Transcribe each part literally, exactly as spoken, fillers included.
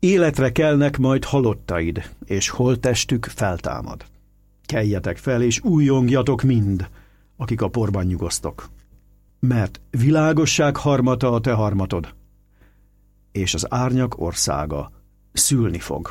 Életre kelnek majd halottaid, és holttestük feltámad. Keljetek fel, és újjongjatok mind, akik a porban nyugosztok. Mert világosság harmata a te harmatod, és az árnyak országa szülni fog.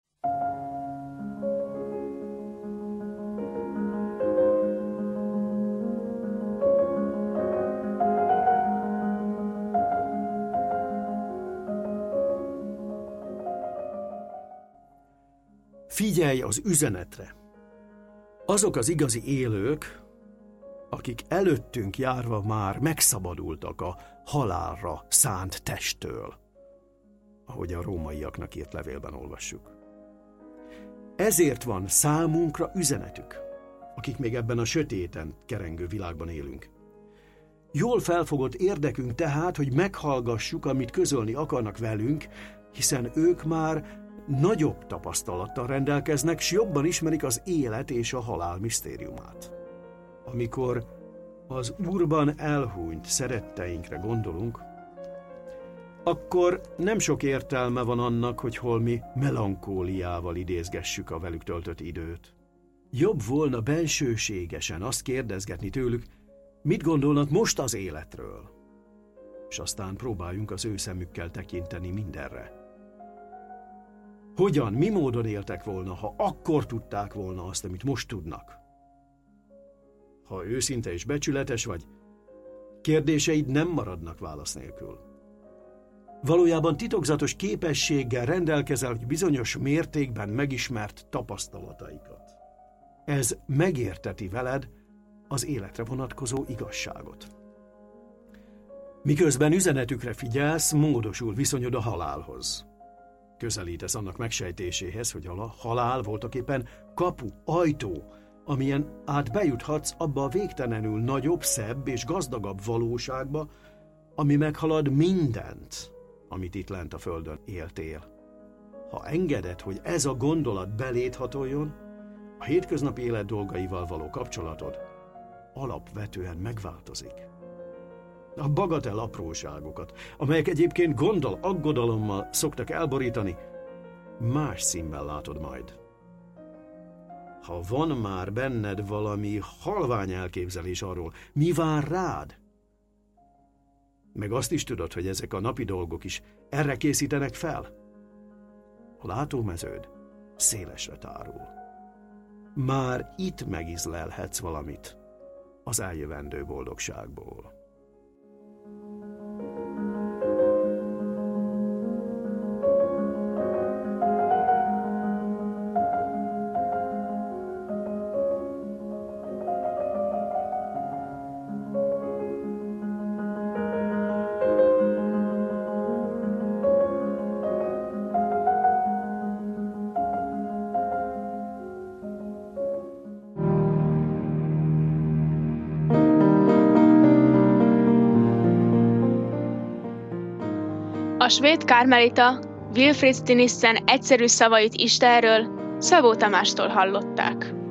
Figyelj az üzenetre! Azok az igazi élők, akik előttünk járva már megszabadultak a halálra szánt testtől, ahogy a rómaiaknak írt levélben olvassuk. Ezért van számunkra üzenetük, akik még ebben a sötéten kerengő világban élünk. Jól felfogott érdekünk tehát, hogy meghallgassuk, amit közölni akarnak velünk, hiszen ők már nagyobb tapasztalattal rendelkeznek, s jobban ismerik az élet és a halál misztériumát. Amikor az Úrban elhunyt szeretteinkre gondolunk, akkor nem sok értelme van annak, hogy holmi melankóliával idézgessük a velük töltött időt. Jobb volna bensőségesen azt kérdezgetni tőlük, mit gondolnak most az életről, és aztán próbáljunk az ő szemükkel tekinteni mindenre. Hogyan, mi módon éltek volna, ha akkor tudták volna azt, amit most tudnak? Ha őszinte és becsületes vagy, kérdéseid nem maradnak válasz nélkül. Valójában titokzatos képességgel rendelkezel, hogy bizonyos mértékben megismert tapasztalataikat. Ez megérteti veled az életre vonatkozó igazságot. Miközben üzenetükre figyelsz, módosul viszonyod a halálhoz. Közelítesz annak megsejtéséhez, hogy a halál voltaképpen kapu, ajtó, amilyen át bejuthatsz abba a végtelenül nagyobb, szebb és gazdagabb valóságba, ami meghalad mindent, amit itt lent a földön éltél. Ha engeded, hogy ez a gondolat beléd hatoljon, a hétköznapi élet dolgaival való kapcsolatod alapvetően megváltozik. A bagatel apróságokat, amelyek egyébként gondol, aggodalommal szoktak elborítani, más színben látod majd. Ha van már benned valami halvány elképzelés arról, mi vár rád, meg azt is tudod, hogy ezek a napi dolgok is erre készítenek fel, a látómeződ szélesre tárul. Már itt megízlelhetsz valamit az eljövendő boldogságból. A svéd kármelita Wilfrid Stinissen egyszerű szavait Istenről Szabó Tamástól hallották.